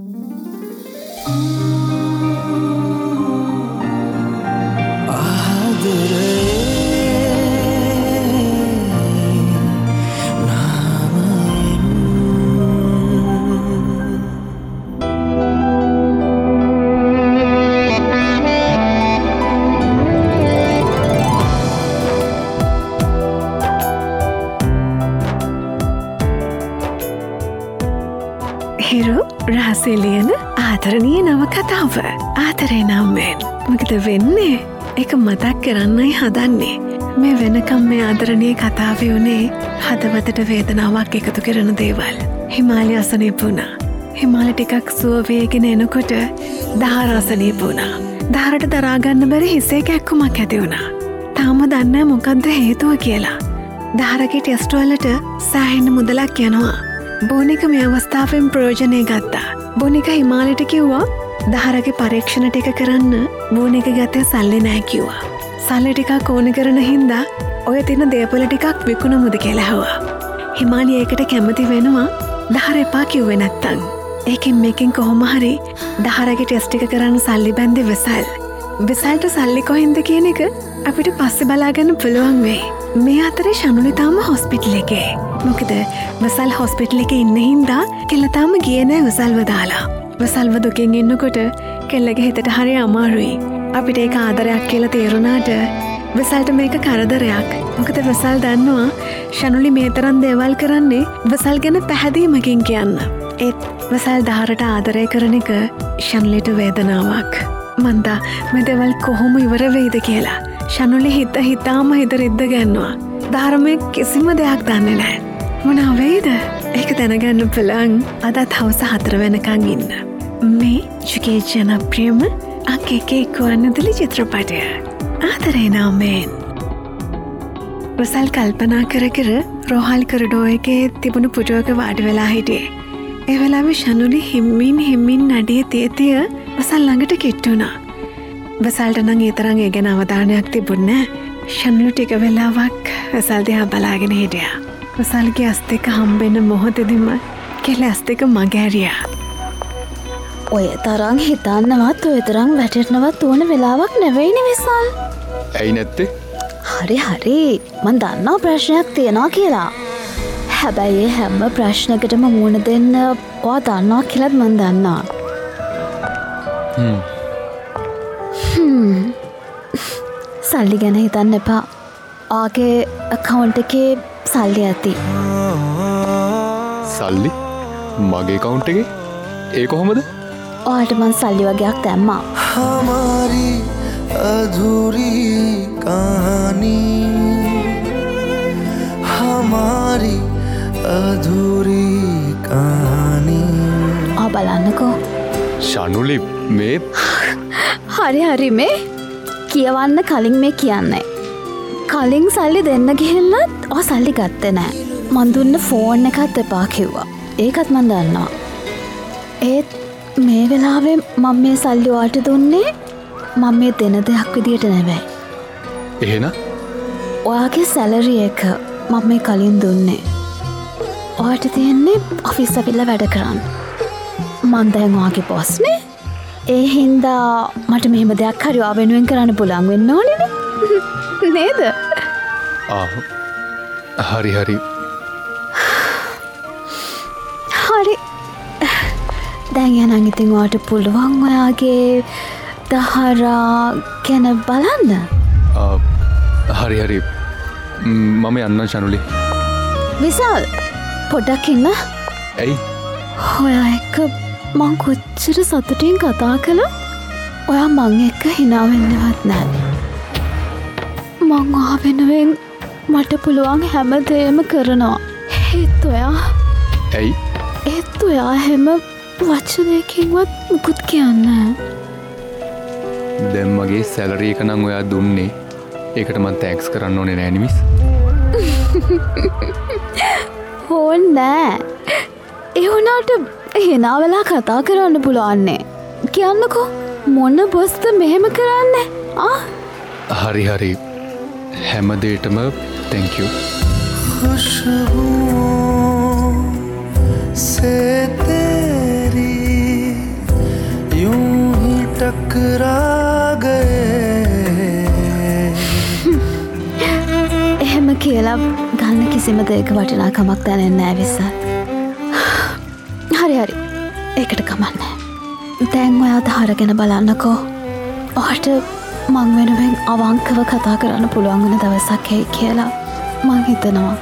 රහසෙලියන ආදරණීය නව කතාව ආදරේ නම්මෙන් මොකද වෙන්නේ එක මතක් කරන්නයි හදන්නේ මේ වෙනකම් මේ ආදරණීය කතාවේ උනේ හදවතට වේදනාවක් එකතු කරන දේවල් හිමාලය අසනීප වුණා හිමාලය ටිකක් සුව වේගෙන එනකොට දහර අසනීප වුණා දහරට දරාගන්න බැරි හිසේ කැක්කුමක් ඇති වුණා තාම දන්නේ මොකද්ද හේතුව කියලා දහරගේ ටෙස්ට් වලට සෑහෙන මුදලක් යනවා බෝනික මේ අවස්ථාවෙන් ප්‍රයෝජනය ගත්තා. බෝනික හිමාලයට කිව්වා දහරගේ පරීක්ෂණ ටික කරන්න බෝනික ගත්තේ සල්ලි නෑ කිව්වා. සල්ලි ටිකක් ඕන කරන හින්දා ඔය තියෙන දේපල ටිකක් විකුණමුද කියලා ඇහුවා. හිමාලය ඒකට කැමති වෙනවා දහර එපා කිව්වේ නැත්තම්. ඒකෙන් මේකෙන් කොහොම හරි දහරගේ ටෙස්ට් ටික කරන්න සල්ලි බැන්දේ විසල්. විසල්ට සල්ලි කොහෙන්ද කියන එක අපිට පස්සේ බලාගන්න පුළුවන් වෙයි. මේ අතරේ ශනුලි තාම හොස්පිටල් එකේ. මොකද වසල් හොස්පිටල් එකේ ඉන්න හින්දා කෙල්ල තාම ගියේ නෑ වසල්ව දාලා. වසල්ව දුකින් ඉන්නකොට කෙල්ලගේ හිතට හරි අමාරුයි. අපිට ඒක ආදරයක් කියලා තේරුණාට වසල්ට මේක කරදරයක්. මොකද වසල් දන්නවා ශනුලි මේ තරම් දේවල් කරන්නේ වසල් ගැන පැහැදීමකින් කියන්න. ඒත් වසල් දහරට ආදරය කරන එක ශනුලිට වේදනාවක්. මන්දා මේ දේවල් කොහොම ඉවර වෙයිද කියලා. ශනුලි හිතාම හිත රිද්ද ගන්නවා. ධර්මයේ කිසිම දෙයක් දන්නේ නැහැ. මොනවා වෙයිද? ඒක දැනගන්න පුළුවන් අදත් හවස 4 වෙනකන් ඉන්න. මේ යුගේ ජනප්‍රියම අකේකේ කුවන්විදුලි චිත්‍රපටය. ආදරේ නම්මෙන්. වසල් කල්පනා කර රෝහල් කොරිඩෝ එකේ තිබුණු පුටුවක වාඩි වෙලා හිටියේ. ඒ වෙලාවේ ශනුලි හිම්මින් නඩිය තිය වසල් ළඟට කිට්ටු වුණා. වසල්ට නම් ඒ තරම් ඒ ගැන අවධානයක් තිබුණේ නැහැ. ශනුලි ටික වෙලාවක් වසල් දිහා බලාගෙන හිටියා. වසල්ගේ ඇස් දෙක හම්බෙන්න මොහොතේදීම කෙල ඇස් දෙක මගහැරියා. ඔය තරම් හිතන්නවත් ඔය තරම් වැටෙන්නවත් ඕන වෙලාවක් නෙවෙයිනේ විසල්. ඇයි නැත්තේ? හරි මන් දන්නවා ප්‍රශ්නයක් තියෙනවා කියලා. හැබැයි හැම ප්‍රශ්නකටම මුහුණ දෙන්න ඔයා දන්නවා කියලාත් මන් දන්නවා. සල්ලි ගැන හිතන්න එපා. ආගේ account එකේ සල්ලි ඇති. සල්ලි? මගේ account එකේ? ඒ කොහොමද? ඔයාලට මං සල්ලි වගේක් දැම්මා. हमारी अधूरी कहानी हमारी अधूरी कहानी බලන්නකෝ. ශනුලි මේ හරි මේ කියවන්න කලින් මේ කියන්නේ. කලින් සල්ලි දෙන්න ගිහිල්ලත් ඔය සල්ලි ගත්තේ නෑ. මන් දුන්න ෆෝන් එකත් එපා කිව්වා. ඒකත් මන් දන්නවා. ඒත් මේ වෙලාවේ මම මේ සල්ලි ඔයාලට දුන්නේ මම මේ දෙන දෙයක් විදියට නෙවෙයි. එහෙනම් ඔයාගේ සැලරි එක මම මේ කලින් දුන්නේ. ඔයාට තියෙන්නේ ඔෆිස් ඇවිල්ලා වැඩ කරන්න. මන් දැන් ඔයාගේ බොස් නේ. ඒ හින්දා මට මෙහෙම දෙයක් හරි ඔයා වෙනුවෙන් කරන්න පුළුවන් වෙන්න ඕනේ නේද? හරි හරි. දැන් එහෙනම් ඉතින් ඔයාට පුළුවන් ඔයාගේ දහරා ගැන බලන්න. හරි මම යන්න ශනුලි. විසල් පොඩ්ඩක් ඉන්න. ඇයි? ඔයා එක්ක මං කොච්චර සතුටින් කතා කළා. ඔයා මං එක්ක hina වෙන්නවත් නැහැ. මං ඔයා වෙනුවෙන් මට පුළුවන් හැම දෙයක්ම කරනවා. ඒත් ඔයා ඇයි? ඒත් ඔයා හැම වචනයකින්වත් මුකුත් කියන්නේ නැහැ. දැන් මගේ සැලරි එක නම් ඔයා දුන්නේ. ඒකට මං තෑන්ක්ස් කරන්න ඕනේ නෑ නේ මිස්. ඕනේ නෑ. ඒ වුණාට hina වෙලා කතා කරන්න පුළුවන්නේ. කියන්නකෝ මොන බොස්ද මෙහෙම කරන්නේ? හරි හැම දෙයකටම thank you. खुशबुओं से तेरी ලව් ගන්න කිසිම දෙයක වටිනාකමක් දැනෙන්නේ නැහැ විසල්. හරි ඒකට කමන්නේ. දැන් ඔයා ධාරගෙන බලන්නකෝ. ඔහට මං වෙනුවෙන් අවංකව කතා කරන්න පුළුවන් වෙන දවසක් එයි කියලා මං හිතනවා.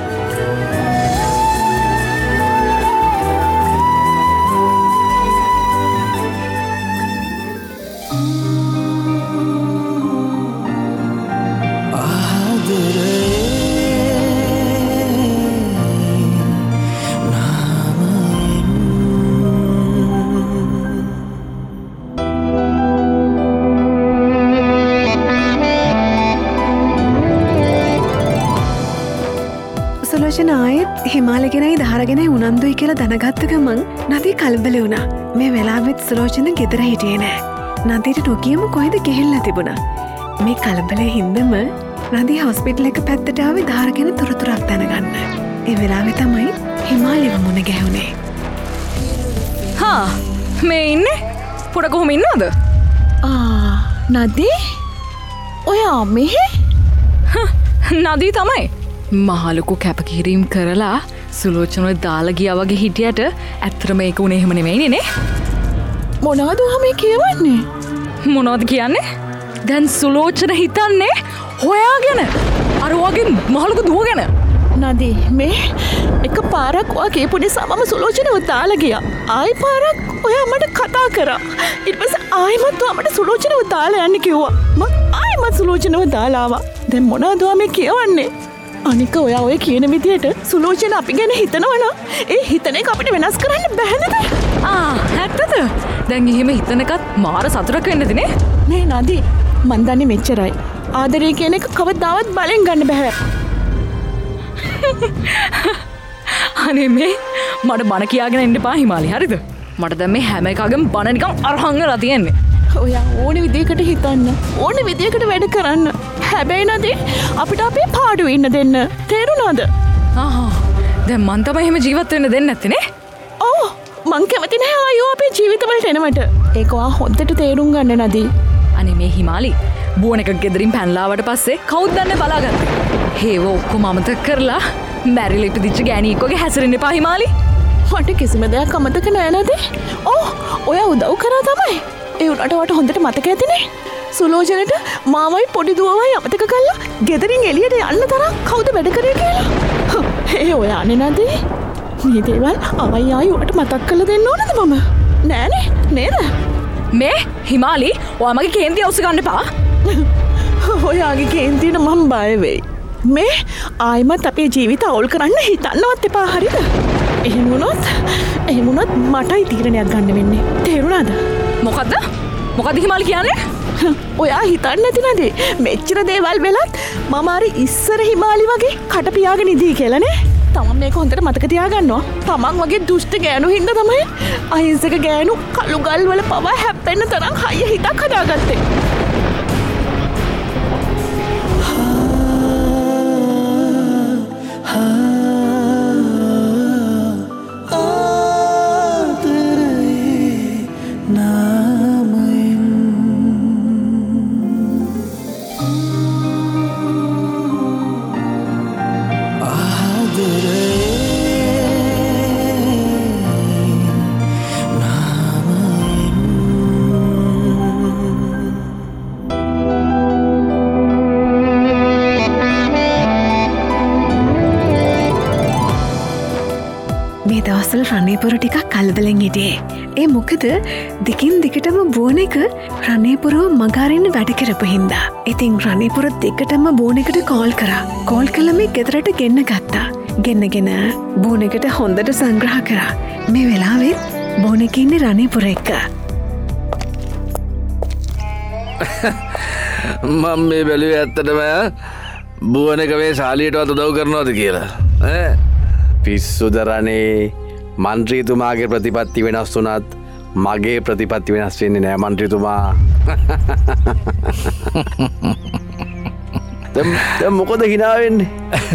ආයෙත් හිමාලගෙනයි ධාරගෙනයි උනන්දුයි කියලා දැනගත්ත ගමන් නදී කලබල වුණා. මේ වෙලාවෙත් සුලෝචන ගෙදර හිටියේ නෑ. නදීට නොකියම කොහෙද ගෙහෙල්ලා තිබුණා. මේ කලබලේ හින්දම නදී හොස්පිටල් එක පැත්තට ආවේ ධාරගෙන තොරතුරක් දැනගන්න. ඒ වෙලාවේ තමයි හිමාලිව මුණ ගැහුනේ. මේ ඉන්නේ පොඩ කොහොම ඉන්නවද? නදී ඔයා මෙහෙ? නදී තමයි. මහලොකු කැපකිරීම් කරලා සුලෝචනව දාලා ගියා වගේ හිටියට ඇත්තට මේක උනේ එහෙම නෙමෙයිනේ නේ. මොනවද ඔහම කියවන්නේ? මොනවද කියන්නේ? දැන් සුලෝචන හිතන්නේ හොයාගෙන අර වගේ මහලොකු දුවගෙන. නදී මේ එක පාරක් ඔයා කියපු නිසා මම සුලෝචනව දාලා ගියා. ආයි පාරක් ඔයා මට කතා කරා. ඊට පස්සේ ආයිමත් ඔයා මට සුලෝචනව දාලා යන්න කිව්වා. මම ආයිමත් සුලෝචනව දාලා ආවා. දැන් මොනවද ඔයා මේ කියවන්නේ? අනික ඔයා ඔය කියන විදියට සුලෝචන අපි ගැන හිතනවනම් ඒ හිතන එක අපිට වෙනස් කරන්න බැහැ නේද? ඇත්තද? දැන් එහෙම හිතන එකත් මාර සතුටක් වෙන්නද නේ? නේ නදී මන් දන්නේ මෙච්චරයි. ආදරය කියන එක කවදාවත් බලෙන් ගන්න බෑ. අනේ මේ මට බන කියාගෙන ඉන්න එපා හිමාලි හරිද? මට දැන් මේ හැම එකගම බන නිකන් අරහං වෙලා තියෙන්නේ. ඔයා ඕන විදියකට හිතන්න. ඕන විදියකට වැඩ කරන්න. හැබැයි නදී අපිට අපේ පාඩුවේ ඉන්න දෙන්න. තේරුණාද? දැන් මන් තමයි එහෙම ජීවත් වෙන්න දෙන්නේ නැත්තේ නේ? ඔව් මං කැමති නැහැ ආයෝ අපේ ජීවිතවලට එනවට. ඒක ඔයා හොඳට තේරුම් ගන්න නදී. අනේ මේ හිමාලි බුවන එකක් ගෙදරින් පැනලාවට පස්සේ කවුද දන්නේ බලාගත්තේ? හේව ඔක්කොම අමතක කරලා මැරිලා ඉපදිච්ච ගෑණියෙක් වගේ හැසිරෙන්න එපා හිමාලි. මට කිසිම දෙයක් අමතක නෑ නදී. ඔයා උදව් කරා තමයි. ඒ උනට වට හොඳට මතක ඇතිනේ. සුලෝචනට මාමයි පොඩි දුවමයි අමතක කළා ගෙදරින් එළියට යන්න තරම් කවුද වැඩ කරේ කියලා. ඔයා නේද? මේ දේවල් ආයි උට මතක් කරලා දෙන්න ඕනද මම? නෑනේ නේද? මේ හිමාලි ඔයා මගේ කේන්තිය අවශ්‍ය ගන්න එපා. ඔයාගේ කේන්තියට මම බය වෙයි. මේ ආයිමත් අපේ ජීවිත අවුල් කරන්න හිතන්නවත් එපා හරිද? එහෙම වුණොත් මටයි තීරණයක් ගන්න වෙන්නේ. තේරුණාද? මොකද්ද හිමාලි කියන්නේ? ඔයා හිතන්නේ නැති නේද? මෙච්චර දේවල් වෙලත් මම අර ඉස්සර හිමාලි වගේ කට පියාගෙන ඉදී කියලා නේ. තමන් මේක හොඳට මතක තියාගන්නවා. තමන් වගේ දුෂ්ට ගෑනු හින්දා තමයි අහිංසක ගෑනු කළු ගල් වල පවා හැප්පෙන්න තරම් හයිය හිතක් හදාගත්තේ. දවසල් රණේපුර ටිකක් කලබලෙන් හිටියේ. ඒ මොකද දිගින් දිගටම බෝන එක රණේපුරව මගහරින්න වැඩ කරපු හින්දා. ඉතින් රණේපුර දිගටම බෝන එකට කෝල් කරා. කෝල් කළා මේ ගෙදරට ගෙන්න ගත්තා. ගෙන්නගෙන බෝන එකට හොඳට සංග්‍රහ කරා. මේ වෙලාවෙත් බෝන එකේ ඉන්නේ රණේපුර එක්ක. මම මේ බැලුවේ ඇත්තටම බෝන එක මේ ශාලියටවත් උදව් කරනවද කියලා. පිස්සුද රනේ මන්ත්‍රීතුමාගේ ප්‍රතිපත්ති වෙනස් වුණත් මගේ ප්‍රතිපත්ති වෙනස් වෙන්නේ නෑ මන්ත්‍රීතුමා. දැන් මොකද hina වෙන්නේ?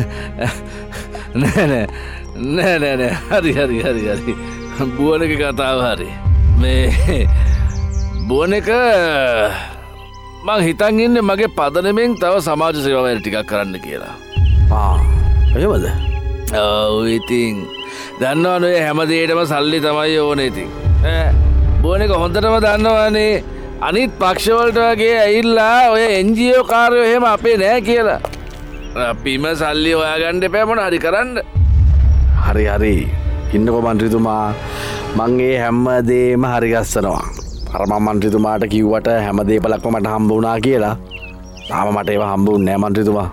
නෑ හරි බුවන එක කතාව හරි. මේ බුවන එක මං හිතන් ඉන්නේ මගේ පදනමෙන් තව සමාජ සේවාවක් ටිකක් කරන්න කියලා. එහෙමද? ඔව් ඉතින් දන්නවනේ හැමදේටම සල්ලි තමයි ඕනේ ඉතින්. බොන එක හොඳටම දන්නවනේ අනිත් පක්ෂවලට වගේ ඇවිල්ලා ඔය NGO කාර්යෝ එහෙම අපේ නෑ කියලා. අපිම සල්ලි හොයාගන්න එපා මොන හරි කරන්න. හරි ඉන්නකො මන්ත්‍රීතුමා මං ඒ හැමදේම හරි ගස්සනවා. අර මම මන්ත්‍රීතුමාට කිව්වට හැම දේපලක්ම මට හම්බ වුණා කියලා. තාම මට ඒවා හම්බ වුණේ නෑ මන්ත්‍රීතුමා.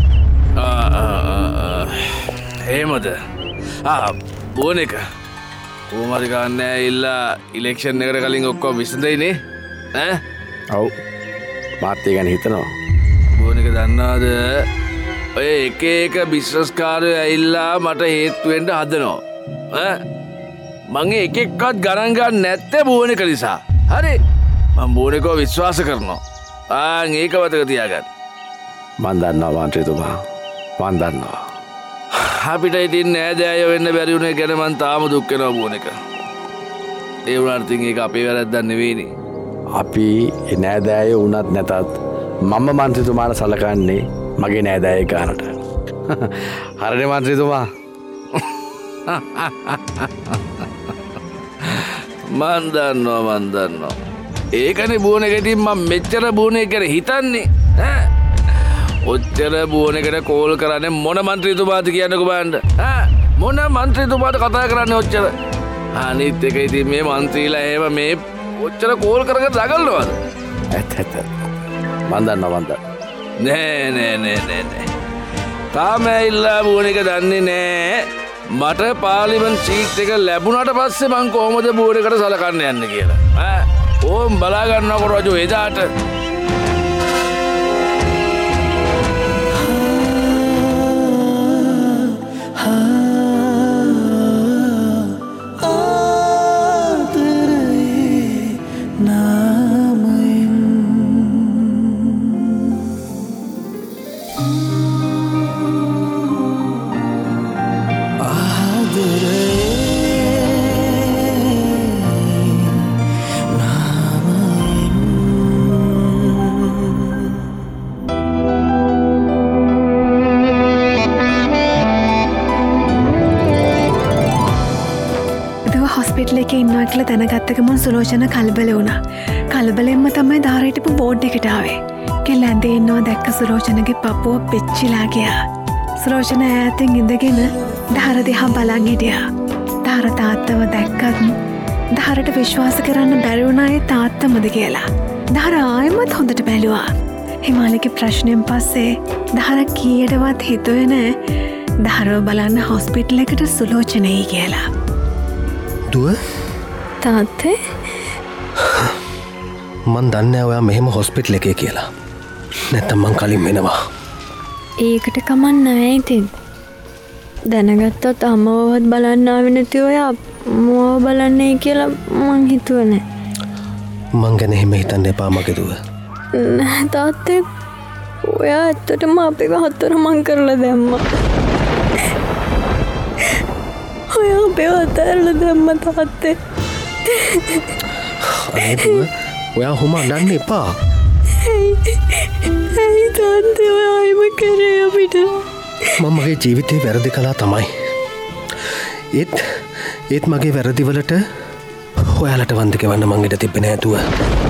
එහෙමද? බොන එක කොහොම හරි ගන්න ඇවිල්ලා ඉලෙක්ෂන් එකට කලින් ඔක්කොම විසඳෙයිනේ. ඔව් මාත් ඒ ගැන හිතනවා. බොන එක දන්නවද? ඔය එක බිස්නස් කාර්යෝ ඇවිල්ලා මට හේතු වෙන්න හදනවා. මං එකෙක්වත් ගණන් ගන්න නැත්තේ බොන එක නිසා. හරි මම බොන එකව විශ්වාස කරනවා. ඒක වතක තියාගන්න. මන් දන්නවා මන්ත්‍රීතුමා මන් දන්නවා. අපිට ඉතින් නෑදෑයෝ වෙන්න බැරි වුණේ ගැන මං තාම දුක් වෙනවා බොන එක. ඒ වුණාට ඉතින් ඒක අපේ වැරද්දක් නෙවෙයිනේ. අපි නෑදෑයෝ වුණත් නැතත් මම මන්ත්‍රීතුමාට සලකන්නේ මගේ නෑදෑයෙක් ගන්නට. හරිනේ මන්ත්‍රීතුමා. මන් දන්නවා. ඒකනේ බොන එක ඉතින් මම මෙච්චර බොන එක ගැන හිතන්නේ. ඔච්චර බොන එකට කෝල් කරන්නේ මොන මන්ත්‍රීතුමාද කියන්නකෝ බලන්න. මොන මන්ත්‍රීතුමාට කතා කරන්නේ ඔච්චර? අනිත් එක ඉතින් මේ මන්ත්‍රීලා එහෙම මේ ඔච්චර කෝල් කරගෙන දඟලනවද? ඇත්ත. මන් දන්නවා. නෑ. තාම ඇවිල්ලා බොන එක දන්නේ නෑ. මට පාර්ලිමේන්තු සීට් එක ලැබුණාට පස්සේ මං කොහොමද බොන එකට සලකන්න යන්නේ කියලා. ඕම් බලා ගන්නකො රජු එදාට. ඉන්නවා කියලා දැනගත්තකම සුලෝචන කලබල වුණා. කලබලෙන්ම තමයි ධාරහිටපු බෝඩ් එකට ආවේ. කෙල්ල ඇඳේ ඉන්නවා දැක්ක සුලෝචනගේ පපුව පෙච්චිලා ගියා. සුලෝචන ඈතින් ඉඳගෙන ධාර දිහා බලන් හිටියා. ධාර තාත්තව දැක්කත් ධාරට විශ්වාස කරන්න බැරි වුණා ඒ තාත්තමද කියලා. ධාර ආයෙමත් හොඳට බැලුවා. හිමාලගේ ප්‍රශ්නයෙන් පස්සේ ධාර කීයටවත් හිතුවේ නෑ ධාරව බලන්න හොස්පිටල් එකට සුලෝචනයි කියලා. දුව තාත්තේ මන් දන්නේ ඔයා මෙහෙම හොස්පිටල් එකේ කියලා. නැත්තම් මං කලින් වෙනවා. ඒකට කමක් නැහැ ඉතින්. දැනගත්තොත් අම්මවවත් බලන්න ආවෙ නැති ඔයා මොව බලන්නේ කියලා මං හිතුවේ නෑ. මං ගැන එහෙම හිතන්න එපා මගේ දුව. නෑ තාත්තේ ඔයා ඇත්තටම අපේව හතරමං කරලා දැම්මා. ඔයා අපේව අතහැරලා දැම්මා තාත්තේ. අනේ දුව ඔයා හොම අඬන්න එපා. ඇයි තාත්තේ ඔයා ආයෙම කරේ අපිට? මම මගේ ජීවිතේ වැරදි කළා තමයි. ඒත් මගේ වැරදිවලට ඔයාලට වන්දි ගෙවන්න මං ඉඩ තිබ්බේ නෑ දුව.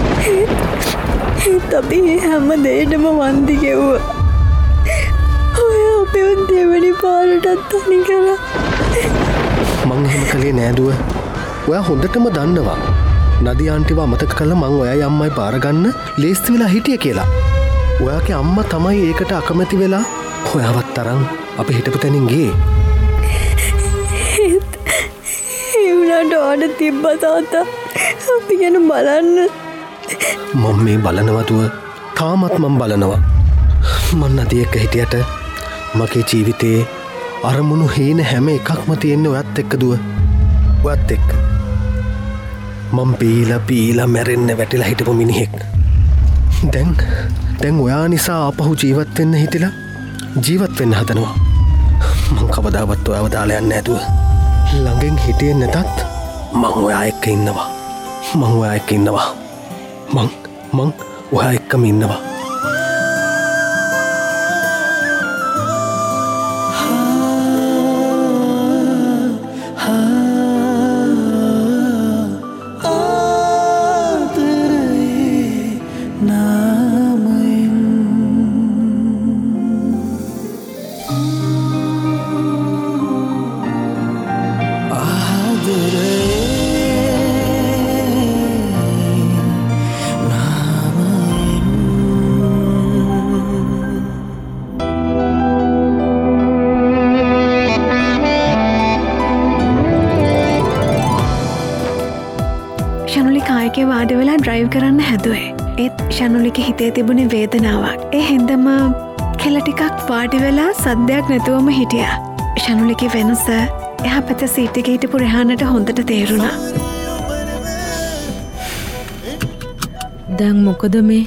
ඒත් අපි හැම දෙයකම වන්දි ගෙවුවා. ඔයා අපේ දෙවනි පාරටත් තනි කරා. මං එහෙම කළේ නෑ දුව. ඔයා හොඳටම දන්නවා නදී ආන්ටිව අමතක කළා මං ඔයයි අම්මයි බාරගන්න ලේස්ති වෙලා හිටිය කියලා. ඔයාගේ අම්මා තමයි ඒකට අකමැති වෙලා ඔයාවත් තරම් අපි හිටපු තැනින් ගියේ. ඒ වුණාට ඕඩ තිබ්බා තාත්තා අපි ගැන බලන්න. මම මේ බලනවා දුව. තාමත් මම බලනවා. මං නදී එක්ක හිටියට මගේ ජීවිතේ අරමුණු හීන හැම එකක්ම තියෙන්නේ ඔයත් එක්ක දුව. ඔයත් එක්ක. මම පීලා මැරෙන්න වැටිලා හිටපු මිනිහෙක්. දැන් ඔයා නිසා ආපහු ජීවත් වෙන්න හිතිලා ජීවත් වෙන්න හදනවා. මං කවදාවත් ඔයාව දාලා යන්නේ නැතුව ළඟින් හිටියේ නැතත් මං ඔයා එක්ක ඉන්නවා. මං ඔයා එක්ක ඉන්නවා. මං ඔයා එක්කම ඉන්නවා. ශනුලි කායකේ වාඩි වෙලා ඩ්‍රයිව් කරන්න හැදුවේ. ඒත් ශනුලික හිතේ තිබුණේ වේදනාවක්. ඒ හින්දම කෙල ටිකක් වාඩි වෙලා සද්දයක් නැතුවම හිටියා. ශනුලිගේ වෙනස එහා පැත්තේ සීට් එකේ හිටපු රෙහානට හොඳට තේරුණා. දැන් මොකද මේ?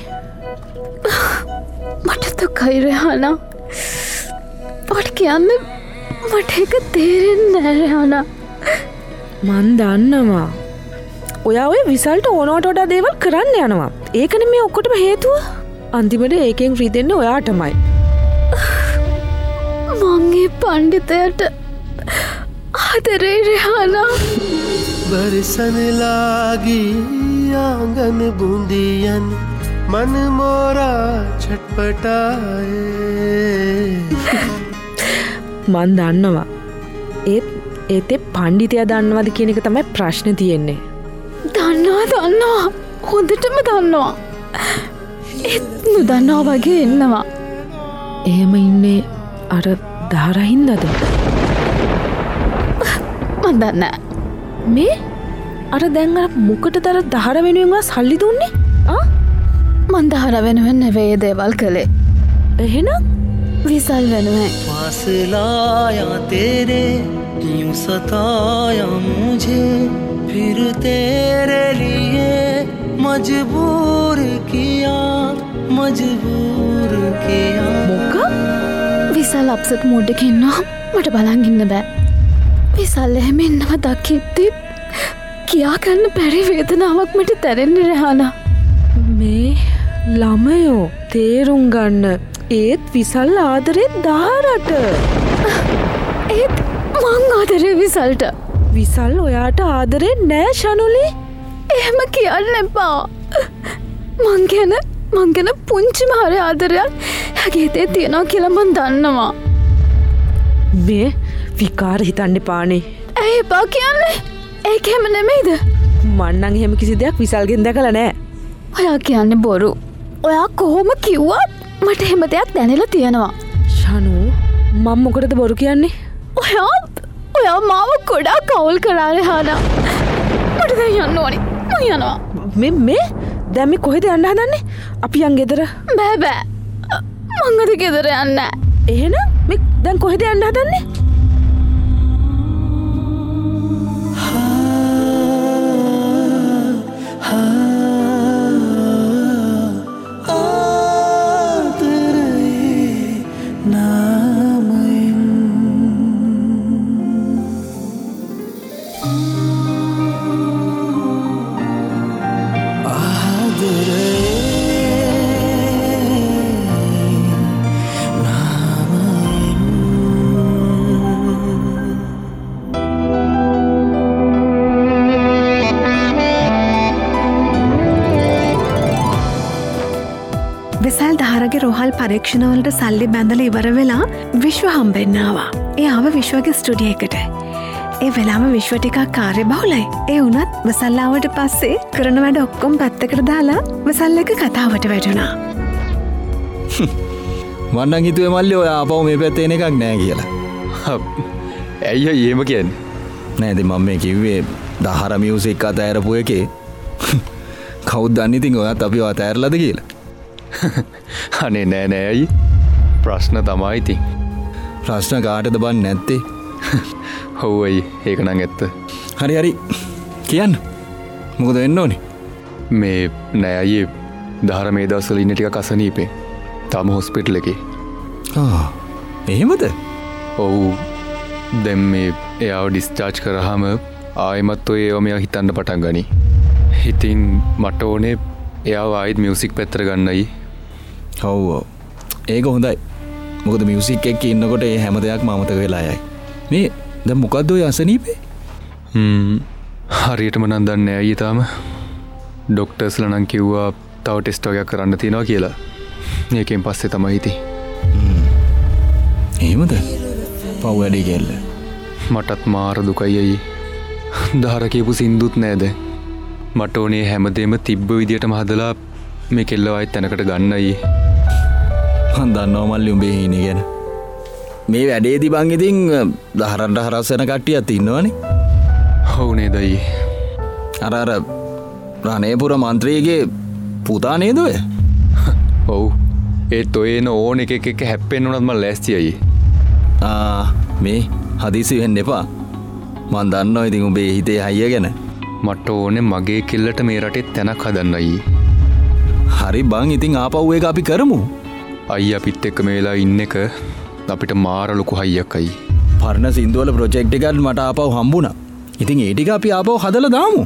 මට දුකයි රෙහානා. ඔට කියන්නේ මට එක තේරෙන්නේ නැහැ රෙහානා. මන් දන්නවා. ඔයා ඔය විසල්ට ඕනවට වඩා දේවල් කරන්න යනවා. ඒකනේ මේ ඔක්කොටම හේතුව. අන්තිමට ඒකෙන් රිදෙන්නේ ඔයාටමයි. මංගේ පණ්ඩිතයට ආදරේ රෙහානා. बरसन लागी आंगन बूंदियन मन मोरा छटपटाए. මන් දන්නවා. ඒතේ පණ්ඩිතයා දන්නවද කියන එක තමයි ප්‍රශ්නේ තියෙන්නේ. දන්නවා හොඳටම දන්නවා. ඒත් නොදන්නවා වගේ ඉන්නවා. එහෙම ඉන්නේ අර දහරහින්දද? මන් දන්නේ මේ අර දැන් අර මොකටද අර දහර වෙනුවෙන් සල්ලි දුන්නේ? මන් දහර වෙනුවෙන් නෙවෙයි දේවල් කළේ. එහෙනම් විසල් වෙනුවෙන්. फासला तेरे यूं सताया मुझे फिर तेरे लिए मजबूर किया. මොක? විසල් අප්සෙට් මූඩ් එකේ ඉන්නවා. මට බලන් ඉන්න බෑ. විසල් එහෙම ඉන්නව දකිද්දි කියා ගන්න බැරි වේදනාවක් මට දැනෙන්නේ රෙහානා. මේ ළමයෝ තේරුම් ගන්න. ඒත් විසල් ආදරේ දහරට. ඒත් මං ආදරේ විසල්ට. විසල් ඔයාට ආදරේ නෑ ශනුලි. එහෙම කියන්න එපා. මං ගැන පුංචිම හරි ආදරයක් ඇගේ හිතේ තියෙනවා කියලා මං දන්නවා. මේ විකාර හිතන්න එපානේ. ඇයි එපා කියන්නේ? ඒක එහෙම නෙමෙයිද? මං නම් එහෙම කිසි දෙයක් විසල්ගෙන් දැකලා නෑ. ඔයා කියන්නේ බොරු. ඔයා කොහොම කිව්වත් මට එහෙම දෙයක් දැනෙලා තියෙනවා. ශනු මම මොකටද බොරු කියන්නේ? ඔයා මාව ගොඩාක් කවුල් කරා රෙහානා. මට දැන් යන්න ඕනේ. මං යනවා. මේ දැන් මේ කොහෙද යන්න හදන්නේ? අපි යන් ගෙදර. බෑ. මං අද ගෙදර යන්නේ නෑ. එහෙනම් මේ දැන් කොහෙද යන්න හදන්නේ? විසල් දහරගේ රෝහල් පරීක්ෂණවලට සල්ලි බැඳලා ඉවර වෙලා විශ්ව හම්බෙන්න ආවා. ඒ ආව විශ්වගේ ස්ටුඩියෝ එකට. ඒ වෙලාව විශ්ව ටිකක් කාර්යබහුලයි. ඒ වුණත් විසල් ආවට පස්සේ කරන වැඩ ඔක්කොම පැත්තකට දාලා විසල් එක්ක කතාවට වැටුණා. මං නම් හිතුවේ මල්ලි ඔය ආපහු මේ පැත්තේ එන එකක් නෑ කියලා. ඇයි එහෙම කියන්නේ? නෑ ඉතින් මම මේ කිව්වේ දහර මියුසික් අතෑරපු එකේ කවුද දන්නේ ඉතින් ඔයත් අපිව අතෑරලාද කියලා. අනේ නෑ ඇයි? ප්‍රශ්න තමයි ඉතින්. ප්‍රශ්න කාටද බන් නැත්තේ? ඔව් අයි ඒක නම් ඇත්ත. හරි කියන්න. මොකද වෙන්න ඕනේ? මේ නෑ අයියේ දහර මේ දවස්වල ඉන්න ටිකක් අසනීපේ. තාම හොස්පිටල් එකේ. එහෙමද? ඔව්. දැන් මේ එයාව ඩිස්චාර්ජ් කරාම ආයෙමත් ඔය ඒවා මෙයා හිතන්න පටන් ගනී. ඉතින් මට ඕනේ එයාව ආයෙත් මියුසික් පැත්තට ගන්නයි. ඔව් ඒක හොඳයි. මොකද මියුසික් එක්ක ඉන්නකොට ඒ හැම දෙයක්ම අමතක වෙලා යයි. මේ දැන් මොකද්ද ඔය අසනීපේ? හරියටම නම් දන්නේ නැහැ අයියේ තාම. ඩොක්ටර්ස්ලා නම් කිව්වා තව ටෙස්ට් එකක් කරන්න තියෙනවා කියලා. ඒකෙන් පස්සේ තමයි ඉතින්. එහෙමද? පව් වැඩි කෙල්ල. මටත් මාර දුකයි අයියේ. දහර කියපු සින්දුත් නෑ දැන්. මට ඕනේ හැමදේම තිබ්බ විදියටම හදලා මේ කෙල්ලව ආයෙත් තැනකට ගන්න අයියේ. මන් දන්නවා මල්ලි උඹේ හීනේ ගැන. මේ වැඩේදී බං ඉතින් දහරන්ට හරස් වෙන කට්ටියත් ඉන්නවනේ. ඔව් නේද අයියේ. අර රණේපුර මන්ත්‍රීගේ පුතා නේද ඔය? ඔව්. ඒත් ඔය එන ඕන එක හැප්පෙන්න උනත් මම ලෑස්තියි. මේ හදිසි වෙන්න එපා. මන් දන්නවා ඉතින් උඹේ හිතේ හයිය ගැන. මට ඕනේ මගේ කෙල්ලට මේ රටේ තැනක් හදන්න අයියේ. හරි බං ඉතින් ආපහු ඒක අපි කරමු. අයියා අපිත් එක්ක මේ වෙලාව ඉන්න එක අපිට මාර ලොකු හයියක් අයියේ. පරණ සින්දුවල ප්‍රොජෙක්ට් එකක් මට ආපහු හම්බුණා. ඉතින් ඒ ටික අපි ආපහු හදලා දාමු.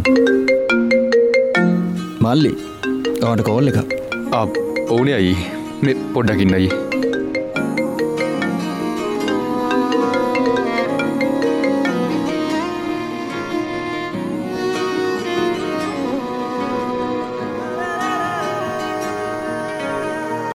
මල්ලි ඔයාට කෝල් එක. ඕනේ අයියේ. මේ පොඩ්ඩක් ඉන්න අයියේ.